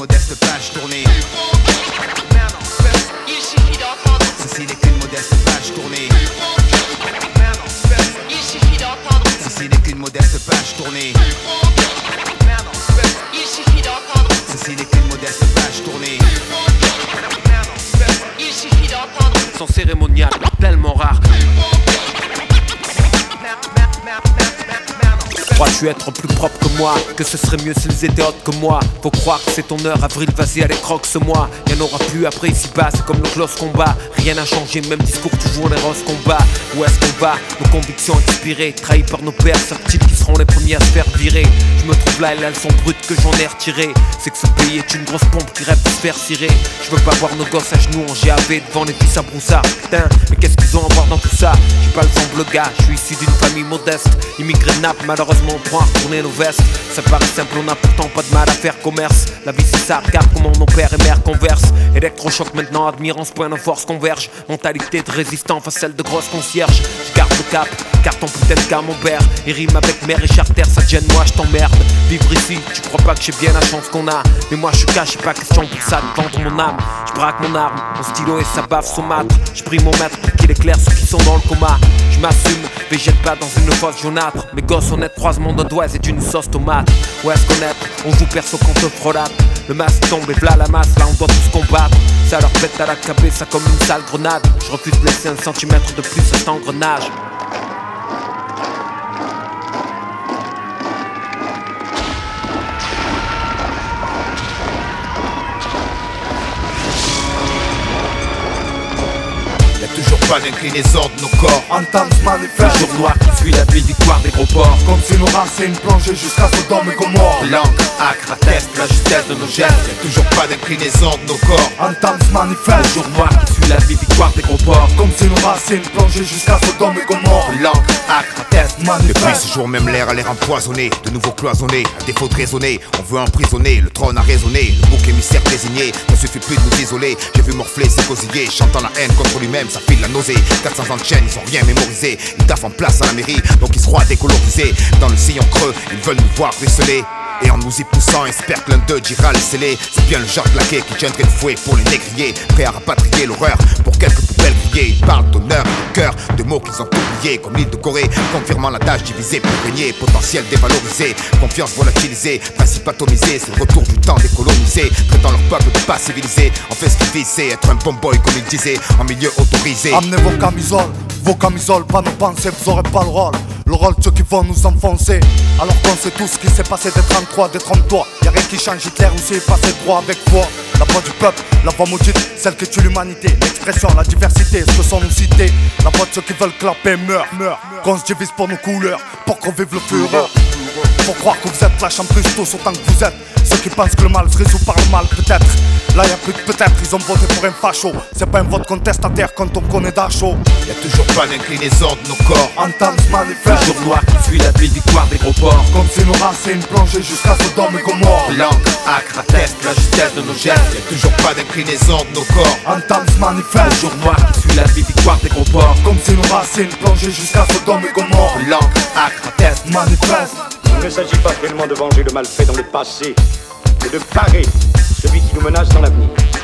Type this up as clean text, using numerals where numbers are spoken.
modeste page tournée. Il suffit d'entendre. Ceci n'est qu'une modeste page tournée. Il suffit d'entendre. Ceci n'est qu'une modeste page tournée. Il suffit d'entendre. Ceci n'est qu'une modeste page tournée. Il suffit d'entendre. Sans cérémonial, tellement rare. Crois-tu être plus propre que moi? Que ce serait mieux s'ils étaient autres que moi. Faut croire que c'est ton heure, avril, vas-y, allez, croque-ce-moi. Y'en aura plus après ici-bas, c'est comme le close combat. Rien n'a changé, même discours, toujours les roses combat. Où est-ce qu'on va? Nos convictions inspirées, trahies par nos pères, savent-ils qui seront les premiers à se faire virer? Je me trouve là et là, elles sont brutes que j'en ai retiré. C'est que ce pays est une grosse pompe qui rêve de se faire cirer. Je veux pas voir nos gosses à genoux en GAV devant les fils à broussard. Putain, mais qu'est-ce qu'ils ont à voir dans tout ça? J'ai pas le semble gars, je suis issu d'une famille modeste. Immigré de Naples, malheureusement on prend à retourner nos vestes. Ça paraît simple, on a pourtant pas de mal à faire commerce. La vie c'est ça, regarde comment nos pères et mères conversent. Électrochoc maintenant, admirant ce point de force converge. Mentalité de résistant face à celle de grosse concierge. Je garde le cap, car ton putain de cas mon père. Il rime avec mer et charter, ça te gêne, moi je t'emmerde. Vivre ici, tu crois pas que j'ai bien la chance qu'on a. Mais moi je suis cash, pas question pour ça de vendre mon âme. Je braque mon arme, mon stylo et sa baffe saumâtre. Je prie mon maître pour qu'il éclaire ceux qui sont dans le coma. Je m'assume, végète pas dans une fosse jaunâtre. Mes gosses honnêtes, croisement de doigts et une sauce tomate. Où est-ce qu'on est? On joue perso qu'on te frolate. Le masque tombe et v'là la masse, là on doit tous combattre. Ça leur pète à la cabeza comme une sale grenade. Je refuse de laisser un centimètre de plus à cet engrenage. Toujours pas d'inclinaison de nos corps. Entame ce manifeste. Le jour noir qui suit la vie, victoire des gros ports. Comme si nos racines plongeaient jusqu'à Sodome et Gomorrhe. Langue, acre, atteste la justesse de nos gestes. Y'a toujours pas d'inclinaison de nos corps. Entame ce manifeste. Le jour noir qui suit la vie, victoire des gros ports. Comme si nos racines plongeaient jusqu'à Sodome et Gomorrhe. Langue, acre, atteste manifeste. Depuis ce jour même l'air a l'air empoisonné. De nouveau cloisonné, à défaut de raisonner. On veut emprisonner, le trône a résonné. Le bouc émissaire désigné, ne suffit plus de nous isoler. J'ai vu morfler ses gosillés, chantant la haine contre lui-même, ça file la nausée. 400 ans de chaîne, ils ont rien mémorisé. Ils taffent en place à la mairie, donc ils se croient décolorisés. Dans le sillon creux, ils veulent nous voir ruisseler. Et en nous y poussant, espère que l'un d'eux dira le scellé. C'est bien le genre de laquais qui tiendrait le fouet pour les négriers. Prêt à rapatrier l'horreur pour quelques poubelles grillées. Ils parlent d'honneur et de cœur, de mots qu'ils ont oubliés. Comme l'île de Corée, confirmant l'adage divisé pour régner. Potentiel dévalorisé, confiance volatilisée. Principe atomisé, c'est le retour du temps décolonisé. Traitant leur peuple de pas civilisé. En fait ce qu'ils visent, c'est être un bon boy comme ils disaient. En milieu autorisé. Amenez vos camisoles, pas nos pensées, vous aurez pas le rôle. Le rôle de ceux qui vont nous enfoncer. Alors qu'on sait tout ce qui s'est passé des 33, détrompe-toi. Y'a rien qui change, Hitler aussi est passé droit avec foi. La voix du peuple, la voix maudite, celle qui tue l'humanité. L'expression, la diversité, ce que sont nos cités. La voix de ceux qui veulent clapper meurt. Qu'on se divise pour nos couleurs, pour qu'on vive le fureur. Faut croire que vous êtes lâche en plus tous autant que vous êtes. Ceux qui pensent que le mal se résout par le mal, peut-être. Là y'a plus de peut-être, ils ont voté pour un facho. C'est pas un vote contestataire quand on connaît d'Acho. Y'a toujours pas d'inclinaison de nos corps. Entame ce manifeste. Le jour noir qui suit la vie, victoire des gros ports. Comme si nos racines plongeaient jusqu'à Sodome et Gomorre. Langue, acre, atteste la justesse de nos gestes. Y'a toujours pas d'inclinaison de nos corps. Entame ce manifeste. Le jour noir qui suit la vie, victoire des gros ports. Comme si nos racines plongeaient jusqu'à Sodome et Gomorre. Langue, acre, atteste manifeste. Il ne s'agit pas tellement de venger le mal fait dans le passé, mais de parer celui qui nous menace dans l'avenir.